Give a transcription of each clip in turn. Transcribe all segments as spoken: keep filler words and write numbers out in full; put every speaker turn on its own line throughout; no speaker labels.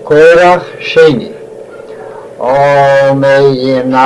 כורח שני. ומעינף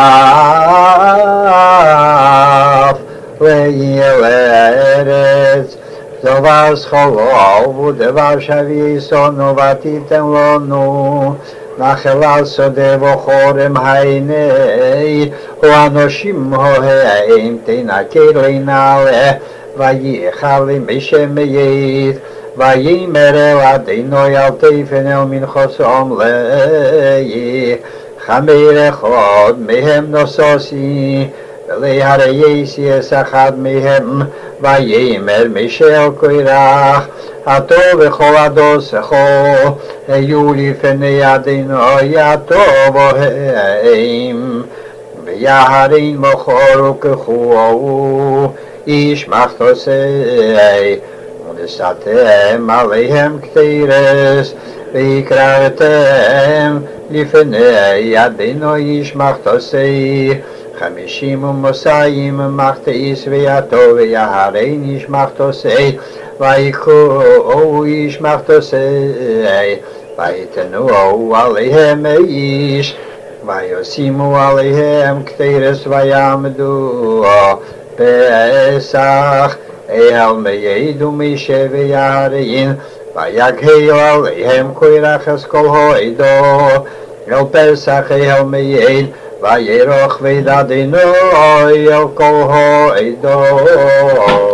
ויהי לארץ דבר זכרו ודבר שבי יסונו ותיתן לנו נחלה שדה וחורם הייני ואנושים הוהם תנקר לנעלה וייחל משמית ויאמר אל אדוני אל תפן אל מנחוס עמלי חמיר אחד מהם נוססי ולהרייסי אחד מהם ויאמר משל קורח הטוב וכל הדוסכו היו לפני אדוני הטוב ההם ויהרין מחור וכחו איש מחתוסי ונשאתם עליהם כתירס ויקראתם לפני אדוני איש מחתוסי חמישים ומוסיים מחתיס ויתו ויהרין איש מחתוסי ויקראו איש מחתוסי ויתנו עליהם איש וישימו עליהם כתירס ויעמדו פסח אל מיד ומישה ויהרין ויגהל עליהם קורח אסכול העדו אל פסח אל מיד וירוך ויד אדוני אל כל העדות